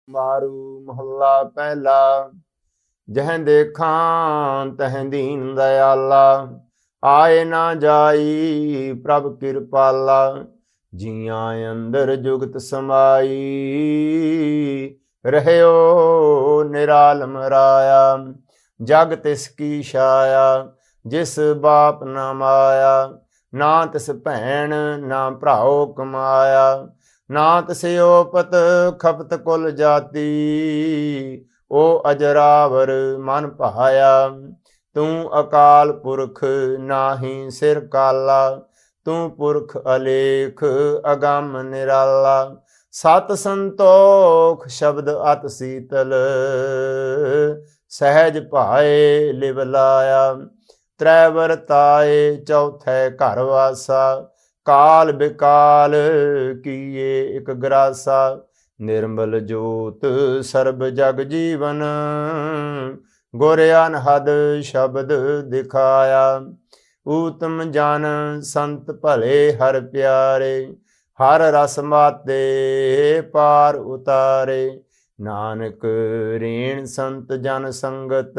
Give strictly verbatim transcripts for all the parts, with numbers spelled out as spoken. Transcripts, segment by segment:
ਮਾਰੂ ਮਹੱਲਾ ਪਹਿਲਾ। ਜਹ ਦੇਖਾਂ ਤਹ ਦੀਨ ਦਇਆਲਾ, ਆਏ ਨਾ ਜਾਈ ਪ੍ਰਭ ਕਿਰਪਾਲਾ। ਜੀਆਂ ਅੰਦਰ ਜੁਗਤ ਸਮਾਈ, ਰਹਿਓ ਨਿਰਾਲਮ ਰਾਇਆ। ਜਗ ਤਿਸ ਕੀ ਛਾਇਆ, ਜਿਸ ਬਾਪ ਨਾ ਮਾਇਆ। ਨਾ ਤਿਸ ਭੈਣ ਨਾ ਭਰਾਓ ਕਮਾਇਆ, ਨਾ ਤਿਸ ਓਪਤ ਖਪਤ ਕੁਲ ਜਾਤੀ। ਓ ਅਜਰਾਵਰ ਮਨ ਭਾਇਆ, ਤੂੰ ਅਕਾਲ ਪੁਰਖ ਨਾਹੀ ਸਿਰ ਕਾਲਾ। ਤੂੰ ਪੁਰਖ ਅਲੇਖ ਅਗੰਮ ਨਿਰਾਲਾ। ਸਤ ਸੰਤੋਖ ਸ਼ਬਦ ਅਤ ਸੀਤਲ, ਸਹਿਜ ਭਾਏ ਲਿਵ ਲਾਇਆ। ਤ੍ਰੈ ਵਰਤਾਏ ਚੌਥੈ ਘਰ ਵਾਸਾ, ਕਾਲ ਬਿਕਾਲ ਕੀਏ ਇਕ ਗਰਾਸਾ। ਨਿਰਮਲ ਜੋਤ ਸਰਬ ਜਗ ਜੀਵਨ, ਗੁਰ ਅਨਹਦ ਸ਼ਬਦ ਦਿਖਾਇਆ। ਊਤਮ ਜਨ ਸੰਤ ਭਲੇ ਹਰ ਪਿਆਰੇ, ਹਰ ਰਸ ਮਾਤੇ ਪਾਰ ਉਤਾਰੇ। ਨਾਨਕ ਰੇਣ ਸੰਤ ਜਨ ਸੰਗਤ,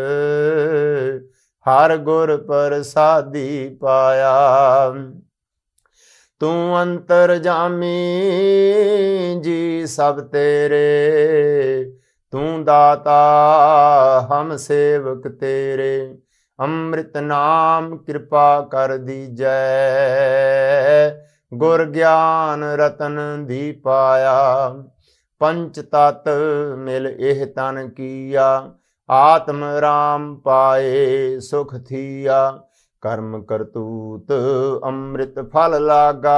ਹਰ ਗੁਰ ਪ੍ਰਸਾਦੀ ਪਾਇਆ। ਤੂੰ ਅੰਤਰ ਜਾਮੀ ਜੀ ਸਭ ਤੇਰੇ, ਤੂੰ ਦਾਤਾ ਹਮ ਸੇਵਕ ਤੇਰੇ। ਅੰਮ੍ਰਿਤ ਨਾਮ ਕਿਰਪਾ ਕਰ ਦੀਜੈ, ਗੁਰ ਗਿਆਨ ਰਤਨ ਦੀ ਪਾਇਆ। ਪੰਚ ਤਤ ਮਿਲ ਇਹ ਤਨ ਕੀਆ, ਆਤਮ ਰਾਮ ਪਾਏ ਸੁਖ ਥੀਆ। ਕਰਮ ਕਰਤੂਤ ਅੰਮ੍ਰਿਤ ਫਲ ਲਾਗਾ,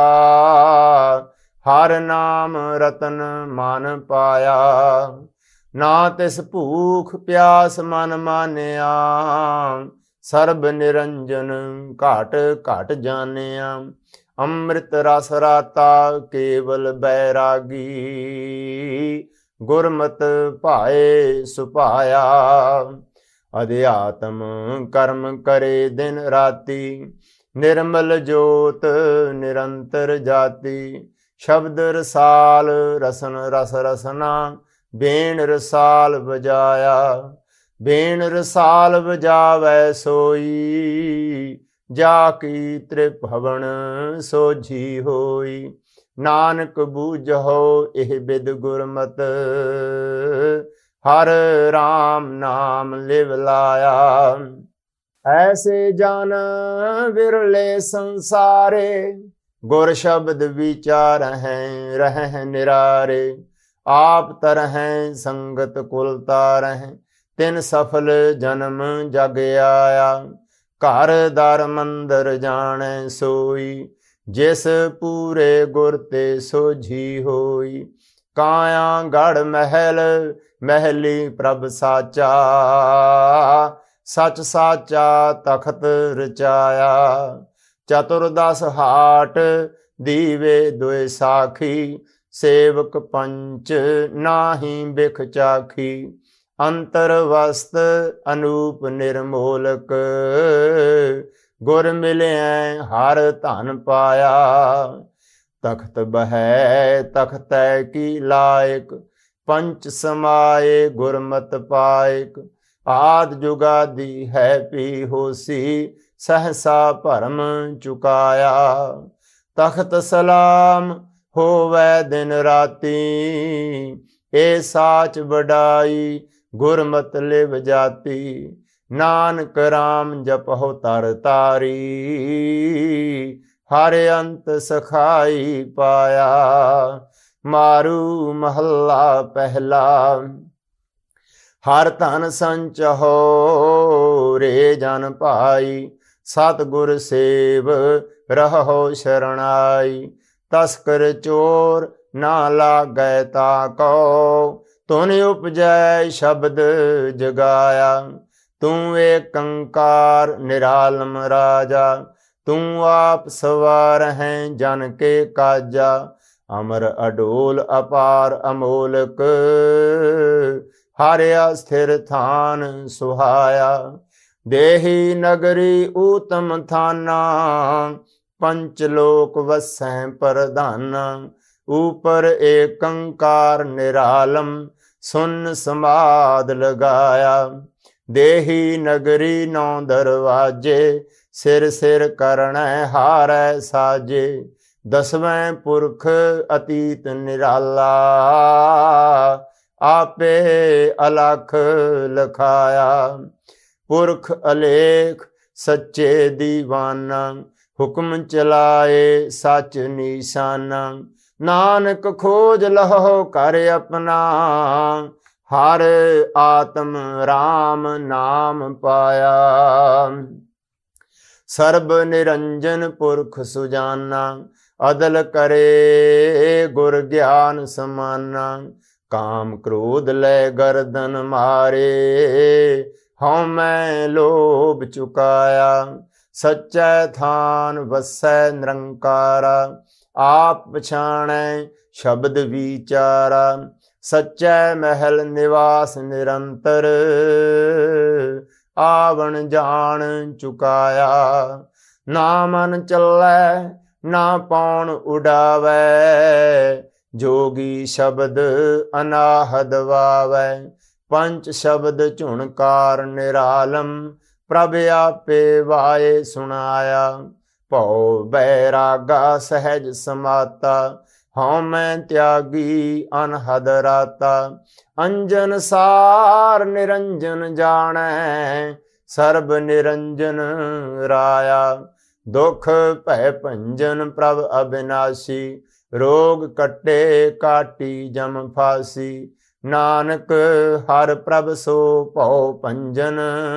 ਹਰ ਨਾਮ ਰਤਨ ਮਨ ਪਾਇਆ। ਨਾ ਤਿਸ ਭੂਖ ਪਿਆਸ ਮਨ ਮਾਨਿਆ, ਸਰਬ ਨਿਰੰਜਨ ਘਾਟ ਘਾਟ ਜਾਣਿਆ। ਅੰਮ੍ਰਿਤ ਰਸ ਰਾਤਾ ਕੇਵਲ ਬੈਰਾਗੀ, ਗੁਰਮਤਿ ਭਾਏ ਸੁਭਾਇਆ। ਅਧਿਆਤਮ ਕਰਮ ਕਰੇ ਦਿਨ ਰਾਤੀ, ਨਿਰਮਲ ਜੋਤ ਨਿਰੰਤਰ ਜਾਤੀ। ਸ਼ਬਦ ਰਸਾਲ ਰਸਨ ਰਸ ਰਸਨਾ, ਬੇਣ ਰਸਾਲ ਵਜਾਇਆ। ਬੇਣ ਰਸਾਲ ਵਜਾਵੈ ਸੋਈ, ਜਾ ਕੀ ਤ੍ਰਿਭਵਨ ਸੋਝੀ ਹੋਈ। ਨਾਨਕ ਬੂਝੋ ਇਹ ਬਿਦ ਗੁਰਮਤ, ਹਰ ਰਾਮ ਨਾਮ ਲਿਵ ਲਾਇਆ। ਐਸੇ ਜਨ ਵਿਰਲੇ ਸੰਸਾਰੇ, ਗੁਰ ਸ਼ਬਦ ਵਿਚਾਰਹਿ ਰਹਿ ਨਿਰਾਰੇ। ਆਪ ਤਰਹਿ ਸੰਗਤ ਕੁਲ ਤਾਰਹਿ, ਤਿਨ ਸਫਲ ਜਨਮ ਜਗ ਆਇਆ। ਘਰ ਦਰ ਮੰਦਰ ਜਾਣੈ ਸੋਈ, ਜਿਸ ਪੂਰੇ ਗੁਰ ਤੇ ਸੋਝੀ ਹੋਈ। ਕਾਇਆ ਗੜ ਮਹਿਲ ਮਹਿਲੀ ਪ੍ਰਭ ਸਾਚਾ, ਸਚ ਸਾਚਾ ਤਖਤ ਰਚਾਇਆ। ਚਤੁਰਦਸ ਹਾਟ ਦੀਵੇ ਦੁਇ ਸਾਖੀ, ਸੇਵਕ ਪੰਚ ਨਾਹੀ ਬਿਖ ਚਾਖੀ। ਅੰਤਰ ਵਸਤ ਅਨੂਪ ਨਿਰਮੋਲਕ, ਗੁਰ ਮਿਲਿਆ ਹਰ ਧਨ ਪਾਇਆ। ਤਖਤ ਬਹੈ ਤਖਤੈ ਕੀ ਲਾਇਕ, ਪੰਚ ਸਮਾਏ ਗੁਰਮਤਿ ਪਾਇਕ। ਆਦ ਜੁਗਾਦੀ ਹੈ ਪੀ ਹੋਸੀ, ਸਹਸਾ ਭਰਮ ਚੁਕਾਇਆ। ਤਖਤ ਸਲਾਮ ਹੋਵੈ ਦਿਨ ਰਾਤੀ, ਏ ਸਾਚ ਵਡਾਈ ਗੁਰਮਤਿ ਲਿਵ ਜਾਤੀ। ਨਾਨਕ ਰਾਮ ਜਪਹੁ ਤਰ ਤਾਰੀ, ਹਰ ਅੰਤ ਸਖਾਈ ਪਾਇਆ। ਮਾਰੂ ਮਹੱਲਾ ਪਹਿਲਾ। ਹਰ ਧਨ ਸੰਚਹੁ ਰੇ ਜਨ ਭਾਈ, ਸਤਿਗੁਰ ਸੇਵ ਰਹੋ ਸ਼ਰਣਾਈ। ਤਸਕਰ ਚੋਰ ਨਾ ਲਾਗੈ ਤਾ ਕੋ, ਤੁਨ ਉਪਜੈ ਸ਼ਬਦ ਜਗਾਇਆ। ਤੂੰ ਏਕੰਕਾਰ ਨਿਰਾਲਮ ਰਾਜਾ, ਤੂੰ ਆਪ ਸਵਾਰ ਹੈ ਜਨ ਕੇ ਕਾਜਾ। ਅਮਰ ਅਡੋਲ ਅਪਾਰ ਅਮੋਲਕ, ਹਰਿਆ ਸਥਿਰ ਥਾਨ ਸੁਹਾਇਆ। ਦੇਹੀ ਨਗਰੀ ਊਤਮ ਥਾਨਾ, ਪੰਚ ਲੋਕ ਵਸੈ ਪ੍ਰਧਾਨਾ। ऊपर एकंकार निरालम सुन समाद लगाया। देही नगरी नौ दरवाजे सिर सिर करणै हारै साजे। दसवें पुरख अतीत निराला आपे अलख लखाया। पुरख अलेख सच्चे दीवाना हुक्म चलाए सच निशाना। नानक खोज लहो कर अपना हर आत्म राम नाम पाया। सर्ब निरंजन पुरख सुजाना अदल करे गुर ज्ञान समाना। काम क्रोध ले गर्दन मारे हौं मैं लोभ चुकाया। सच्चै थान वसै निरंकारा आप पछाणै शब्द विचारा। सच्चै महल निवास निरंतर आवन जान चुकाया। ना मन चलै ना पौन उड़ावै जोगी शब्द अनाहद वावै। पंच शब्द झुणकार निरालम प्रभ आपे वाए सुनाया। भौ बैरागा सहज समाता हौं मैं त्यागी अनहद राता। अंजन सार निरंजन जानै सर्ब निरंजन राया। दुख भय भंजन प्रभ अविनाशी रोग कटे काटी जम फासी। नानक हर प्रभ सो भौ भंजन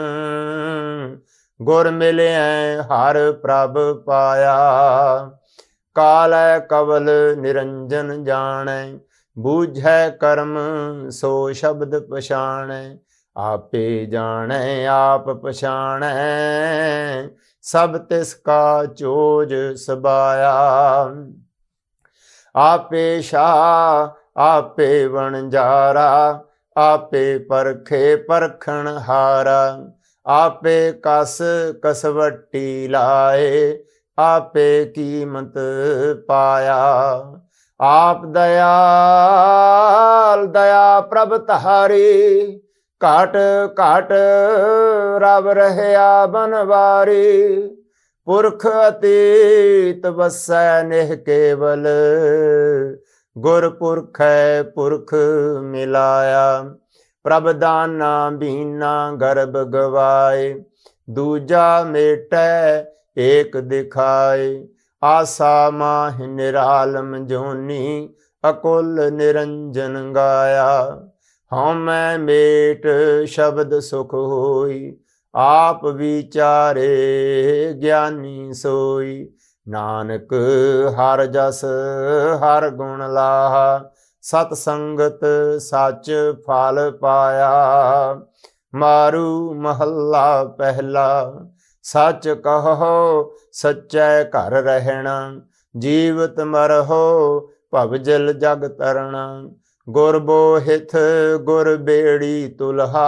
गुर मिलिया हर प्रभ पाया। कालै कवल निरंजन जानै बूझै कर्म सो शब्द पछाणै। आपे जानै आप पछाणै सब तिसका चोज सबाया। आपे शाह आपे वणजारा आपे परखे परखण हारा। आपे कस कसवट्टी लाए आपे कीमत पाया। आप दयाल दया प्रभ तहारी घाट घाट रब रहया बनवारी। पुरख अतीत वसै नेह केवल गुर पुरखै पुरख मिलाया। प्रभ दाना बीना गर्भ गवाए दूजा मेटै एक दिखाए। आसा माह निरालम जोनी अकुल निरंजन गाया। हौं मैं मेट शब्द सुख होई आप विचारे ज्ञानी सोई। नानक हर जस हर गुण लाहा सत संगत सच फल पाया। मारू महला पहला सच कहो सच्चै घर रहना। जीवत मरहो भवजल जग तरना। गुर बोहिथ गुर बेड़ी तुलहा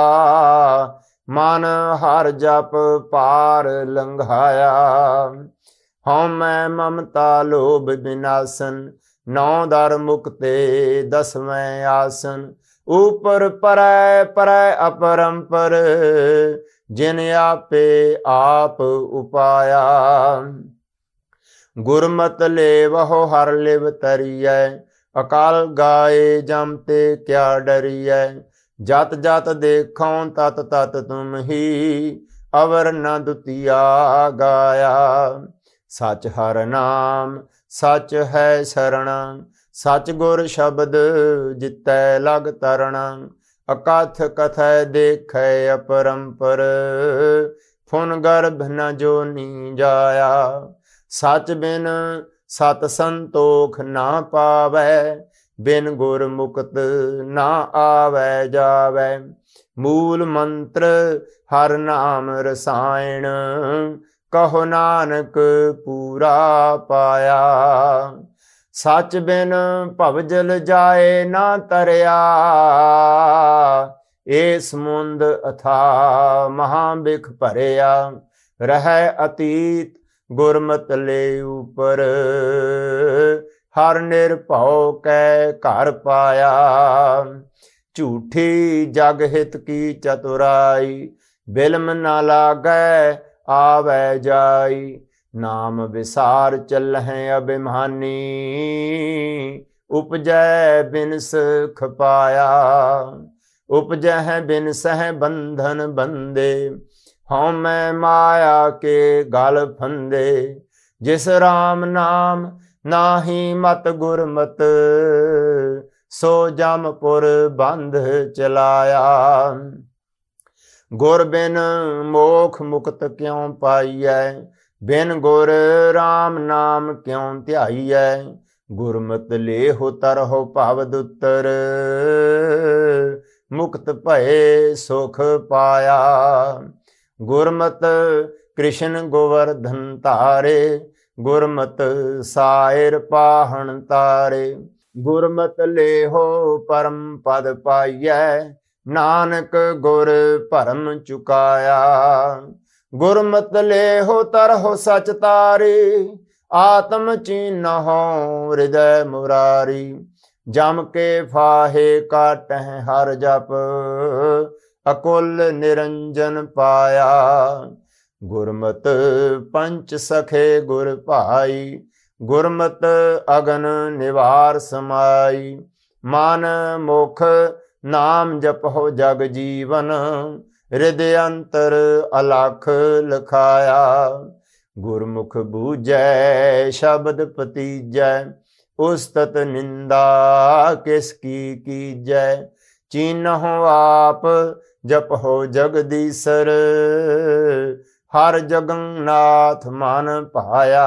मन हर जप पार लंघाया। हौं मैं ममता लोभ विनाशन नौ दर मुक्ते दसवें आसन। ऊपर परै परै अपरंपर जिन आपे आप उपाया। गुरमत ले वहो हर लिव तरियै अकाल गाए जम ते क्या डरियै। जत जत देखो तत तत तुम ही अवर न दुतिया गाया। सच हर नाम सच है शरण सच गुर शब्द जितै लग तरना। अकथ कथै देखै अपरंपर फुन गर्भ न जोनी जाया। सच बिन सत संतोख ना पावै बिन गुर मुक्त ना आवै जावै। मूल मंत्र हर नाम रसायन कहो नानक पूरा पाया। सच बिन भवजल जाए ना तरया ए समुंद अथा महाबिख भरया। रह अतीत गुरमत ले ऊपर ਹਰ ਨਿਰਭਉ ਕੈ ਘਰ ਪਾਇਆ। ਝੂਠੀ ਜਗ ਹਿਤ ਕੀ ਚਤੁਰਾਈ, ਬਿਲਮ ਨਾ ਲਾਗੈ ਆਵੈ ਜਾਈ। ਨਾਮ ਵਿਸਾਰ ਚੱਲਹਿ ਅਭਿਮਾਨੀ, ਉਪਜੈ ਬਿਨਸ ਖਪਾਇਆ। ਉਪਜੈ ਬਿਨ ਸਹਿ ਬੰਧਨ ਬੰਦੇ, ਹਉ ਮੈਂ ਮਾਇਆ ਕੇ ਗਲ ਫੰਦੇ। ਜਿਸ ਰਾਮ ਨਾਮ ਨਾਹੀ ਮਤ ਗੁਰਮਤ, ਸੋ ਜਮਪੁਰ ਬੰਧ ਚਲਾਇਆ। ਗੁਰ ਬਿਨ ਮੋਖ ਮੁਕਤ ਕਿਉ ਪਾਈਐ, ਬਿਨ ਗੁਰ ਰਾਮ ਨਾਮ ਕਿਉ ਧਿਆਈਐ। ਗੁਰਮਤਿ ਲੇਹੁ ਤਰਹੁ ਭਵ ਦੁਤਰ, ਮੁਕਤ ਭਏ ਸੁਖ ਪਾਇਆ। ਗੁਰਮਤਿ ਕ੍ਰਿਸ਼ਨ ਗੋਵਰਧਨ ਧਾਰੇ, ਗੁਰਮਤਿ ਸਾਇਰ ਪਾਹਣ ਤਾਰੇ। ਗੁਰਮਤਿ ਲੇਹੁ ਪਰਮ ਪਦ ਪਾਈਐ, ਨਾਨਕ ਗੁਰ ਭਰਮ ਚੁਕਾਇਆ। ਗੁਰਮਤਿ ਲੇਹੁ ਤਰਹੁ ਸਚ ਤਾਰੀ, ਆਤਮ ਚੀਨਹੁ ਹਿਰਦੈ ਮੁਰਾਰੀ। ਜਮ ਕੇ ਫਾਹੇ ਕਾਟਹਿ ਹਰ ਜਪ, ਅਕੁਲ ਨਿਰੰਜਨ ਪਾਇਆ। ਗੁਰਮਤਿ ਪੰਚ ਸਖੇ ਗੁਰ ਭਾਈ, ਗੁਰਮਤਿ ਅਗਨ ਨਿਵਾਰ ਸਮਾਈ। ਮਨ ਮੁਖ ਨਾਮ ਜਪਹੁ ਜਗ ਜੀਵਨ, ਹਿਰਦਿ ਅੰਤਰ ਅਲਖ ਲਖਾਇਆ। ਗੁਰਮੁਖ ਬੂਝੈ ਸ਼ਬਦ ਪਤੀਜੈ, ਉਸਤਤ ਨਿੰਦਾ ਕਿਸ ਕੀ ਕੀਜੈ। ਚੀਨਹੁ ਆਪ ਜਪਹੁ ਜਗਦੀਸਰ, ਹਰ ਜਗਨਨਾਥ ਮਨ ਭਾਇਆ।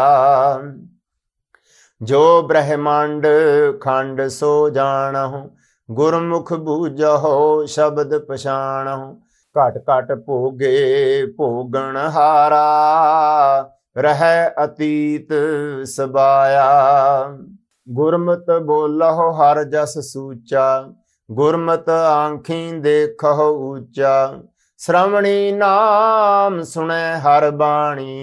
ਜੋ ਬ੍ਰਹਮੰਡ ਖੰਡ ਸੋ ਜਾਣਹੁ, ਗੁਰਮੁਖ ਬੂਝਹੁ ਸ਼ਬਦ ਪਛਾਣਹੁ। ਘਟ ਘਟ ਭੋਗੇ ਭੋਗਣ ਹਾਰਾ, ਰਹਿ ਅਤੀਤ ਸਬਾਇਆ। ਗੁਰਮਤਿ ਬੋਲਹੁ ਹਰ ਜਸ ਸੂਚਾ, ਗੁਰਮਤਿ ਆਂਖੀਂ ਦੇਖਹੁ ਊਚਾ। ਸ਼੍ਰਵਣੀ ਨਾਮ ਸੁਣੈ ਹਰ ਬਾਣੀ,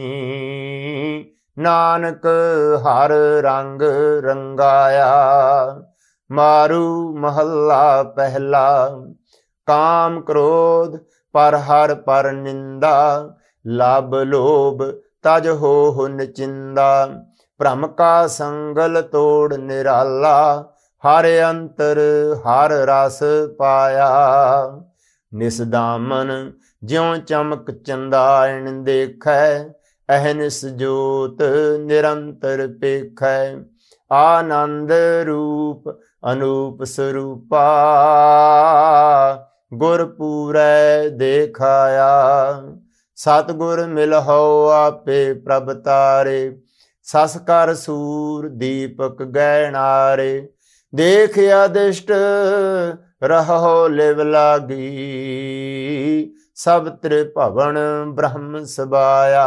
ਨਾਨਕ ਹਰ ਰੰਗ ਰੰਗਾਇਆ। ਮਾਰੂ ਮਹੱਲਾ ਪਹਿਲਾ। ਕਾਮ ਕ੍ਰੋਧ ਪਰ ਹਰ ਪਰ ਨਿੰਦਾ, ਲਬ ਲੋਭ ਤਜ ਹੋਹੁ ਨਿਚਿੰਦਾ। ਭ੍ਰਮ ਕਾ ਸੰਗਲ ਤੋੜ ਨਿਰਾਲਾ, ਹਰ ਅੰਤਰ ਹਰ ਰਸ ਪਾਇਆ। ਨਿਸਦਾਮਨ ਜਿਉ ਚਮਕ ਚੰਦਾਇਣ ਦੇਖੈ, ਅਹਨਿਸ ਜੋਤ ਨਿਰੰਤਰ ਪੇਖੈ। ਆਨੰਦ ਰੂਪ ਅਨੂਪ ਸਰੂਪਾ, ਗੁਰ ਪੂਰੈ ਦੇਖਾਇਆ। ਸਤਿਗੁਰ ਮਿਲਹੁ ਆਪੇ ਪ੍ਰਭ ਤਾਰੇ, ਸਸ ਕਰ ਸੂਰ ਦੀਪਕ ਗਹਿਣਾਰੇ। ਦੇਖ ਅਦਿਸ਼ਟ ਰਹੋ ਲਿਵ ਲਾਗੀ, ਸਭ ਤ੍ਰਿਭਵਨ ਬ੍ਰਹਮ ਸਬਾਇਆ।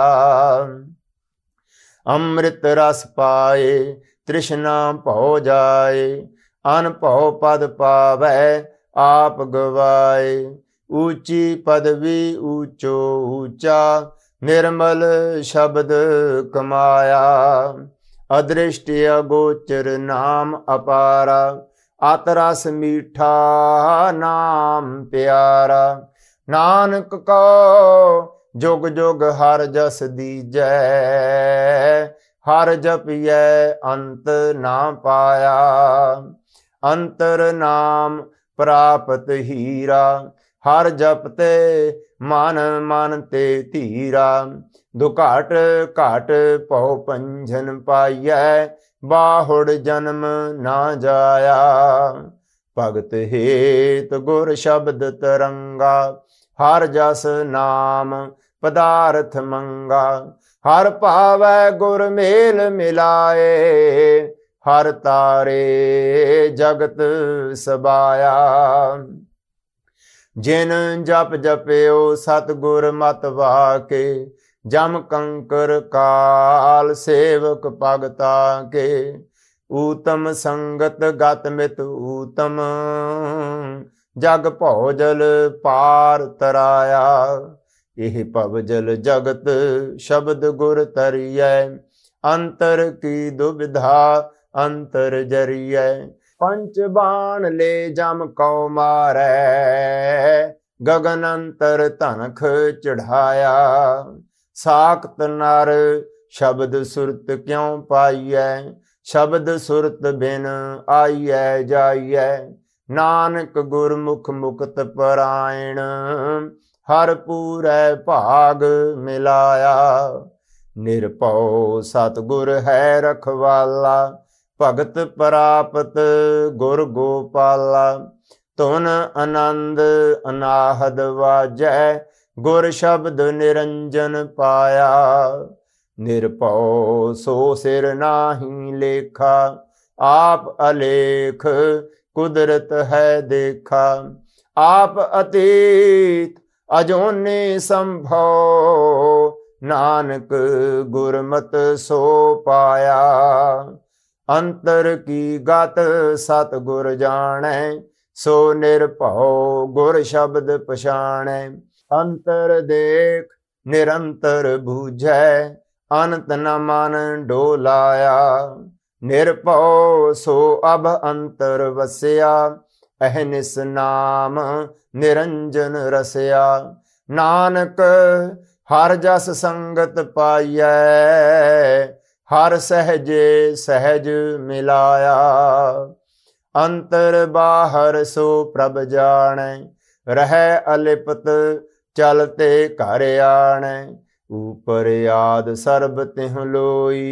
ਅੰਮ੍ਰਿਤ ਰਸ ਪਾਏ ਤ੍ਰਿਸ਼ਨਾ ਭਉ ਜਾਏ, ਅਨਭਉ ਪਦ ਪਾਵੈ ਆਪ ਗਵਾਏ। ਊਚੀ ਪਦਵੀ ਊਚੋ ਊਚਾ, ਨਿਰਮਲ ਸ਼ਬਦ ਕਮਾਇਆ। ਅਦ੍ਰਿਸ਼ਟ ਅਗੋਚਰ ਨਾਮ ਅਪਾਰਾ, ਅਤ ਰਸ ਮੀਠਾ ਨਾਮ ਪਿਆਰਾ। ਨਾਨਕ ਕੋ ਜੁਗ ਜੁਗ ਹਰ ਜਸ ਦੀਜੈ, ਹਰ ਜਪੀਐ ਅੰਤ ਨਾ ਪਾਇਆ। ਅੰਤਰ ਨਾਮ ਪ੍ਰਾਪਤ ਹੀਰਾ, ਹਰ ਜਪਤੇ ਮਨ ਮਨ ਤੇ ਧੀਰਾ। ਦੁਘਾਟ ਘਾਟ ਭਉ ਪੰਝਨ ਪਾਈਐ, ਬਾਹੁੜ ਜਨਮ ਨਾ ਜਾਇਆ। ਭਗਤ ਹੇਤ ਗੁਰ ਸ਼ਬਦ ਤਰੰਗਾ, ਹਰ ਜਸ ਨਾਮ ਪਦਾਰਥ ਮੰਗਾ। ਹਰ ਭਾਵੈ ਗੁਰ ਮੇਲ ਮਿਲਾਏ, ਹਰ ਤਾਰੇ ਜਗਤ ਸਬਾਇਆ। ਜਿਨ ਜਪ ਜਪਿਓ ਸਤਿਗੁਰ ਮਤਿ ਵਾਕੇ, ਜਮ ਕੰਕਰ ਕਾਲ ਸੇਵਕ ਭਗਤਾ ਕੇ। ਊਤਮ ਸੰਗਤ ਗਤ ਮਿਤ ਊਤਮ, ਜਗ ਭਉਜਲ ਪਾਰ ਤਰਾਇਆ। ਇਹ ਭਵਜਲ ਜਗਤ ਸ਼ਬਦ ਗੁਰ ਤਰੀਐ, ਅੰਤਰ ਕੀ ਦੁਬਿਧਾ अंतर जरिए। पंच बाण ले जम कौ मारै, गगन अंतर तनख चढ़ाया। साख्त नर शब्द सुरत क्यों पाइयै, शब्द सुरत बिन आइयै जाइयै। नानक गुरमुख मुक्त परायण, हर पूरै भाग मिलाया। निरभउ सतगुर है रखवाला, भगत प्राप्त गुर गोपाला। धुन आनंद अनाहद वाजै, गुर शब्द निरंजन पाया। निरभउ सो सिर नाहि लेखा, आप अलेख कुदरत है देखा। आप अतीत अजोने संभव, नानक गुरमत सो पाया। अंतर की गत सतगुर जानै, सो निरभउ गुर शब्द पछाणै। अंतर देख निरंतर बूझै, अनंत न मन डोलाया। निरभउ सो अब अंतर वस्या, अहनिस नाम निरंजन रसया। नानक हर जस संगत पाइयै, हर सहजे सहज मिलाया। अंतर बाहर सो प्रभ जानै, रहै अलिपत चलते घर आणै। ऊपर आद सर्ब तिह लोई,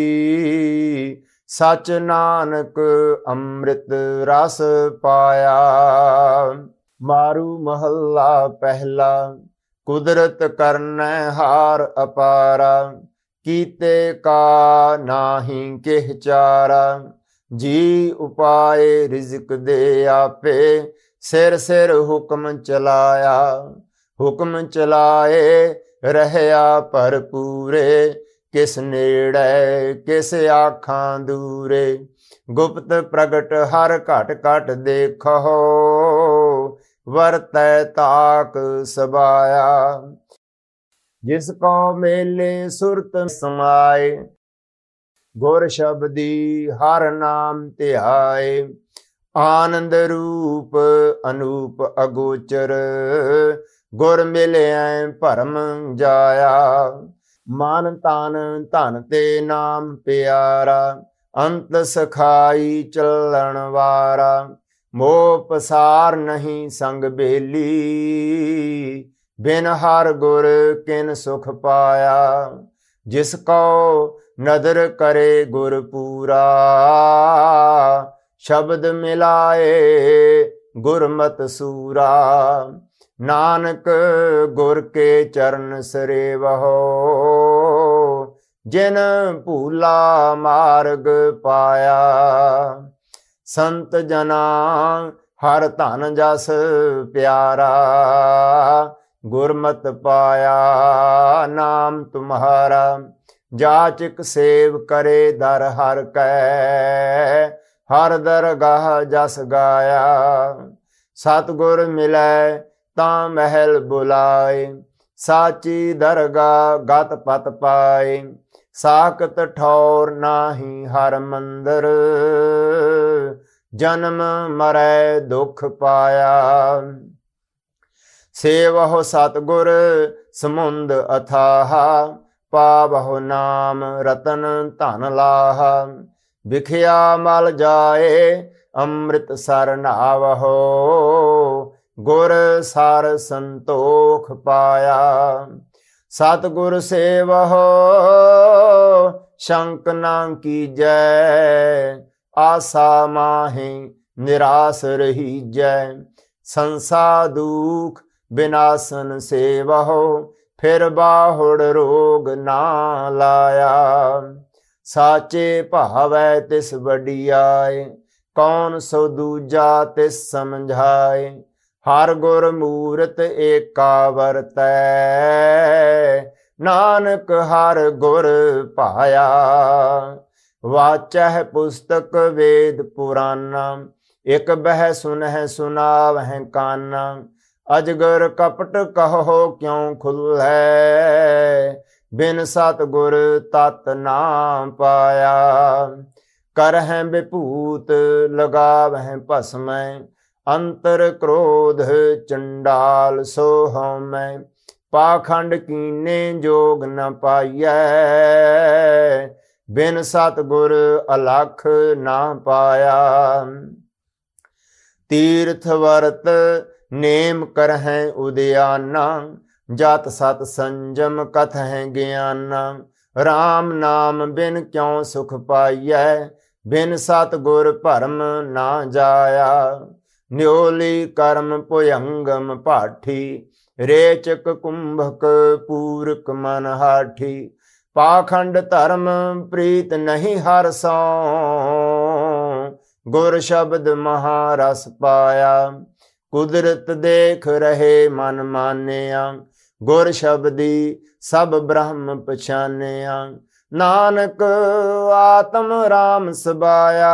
सच नानक अमृत रस पाया। मारू महला पहला, कुदरत करनै हार अपारा। कीते का नाहि केह चारा, जी उपाय रिज़क दे आपे। सिर सिर हुक्म चलाया, हुक्म चलाए रहया भरपूरे। किस नेड़े किस आखां दूरे, गुप्त प्रगट हर घट घट देखो। वरतै ताक सबाया, जिसको मेले सुरत समाए। गुर शब्दी हर नाम ध्याए, आनंद रूप अनूप अगोचर। गुर मिलिया भरम जाया, मन तन धन ते नाम प्यारा। अंत सखाई चलन वारा, मोह पसार नहीं संग बेली। बिन हर गुर किन सुख पाया, जिसको नदर करे गुर पूरा। शब्द मिलाए गुरमत सूरा, नानक गुर के चरण सरेवहो। जिन भूला मार्ग पाया, संत जना हर धन जस प्यारा। गुरमत पाया नाम तुम्हारा, जाचक सेव करे दर हर कै। हर दरगाह जस गाया, सतगुर मिलै तां महल बुलाए। साची दरगाह गत पत पाए, साकत ठौर नाही हर मंदर। जन्म मरै दुख पाया, सेवहो सतगुर समुंद अथाहा। पावहो नाम रतन धन लाहा, बिखिया मल जाए अमृत सर नावहो। गुर सर संतोख पाया, सतगुर सेवहो शंक ना कीजै। आसा माहि निराश रहीजै, संसा दुख विनाशन सेवहो। फिर बाहुड़ रोग ना लाया, साचे भावै तिस वडियाए। कौन सो दूजा तिस समझाए, हर गुर मूरत एका वरतै। नानक हर गुर पाया, वाचह पुस्तक वेद पुराना। एक बह सुनह सुनावह काना, अजगर कपट कहो क्यों खुलै। बिन सतगुर तत ना पाया, करहैं विभूत लगावहैं भस्मै, अंतर क्रोध चंडाल सो हऊँ मैं, पाखंड कीने जोग न पाइयै, बिन सतगुर अलख ना पाया। तीर्थ वर्त नेम करहैं उद्याना, जात सत संजम कथहैं ज्ञाना, राम नाम बिन क्यों सुख पाइयै, बिन सतगुर भरम ना जाया। न्योली कर्म भुयंगम पाठी, रेचक कुंभक पूरक मन हाठी, पाखंड धर्म प्रीत नहीं हर सौ, गुर शब्द महारस पाया। कुदरत देख रहे मन मानिया, गुर शब्दी सब ब्रह्म पछानिया, नानक आत्म राम सबाया,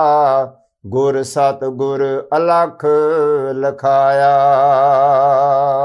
गुर सत गुर अलख लखाया।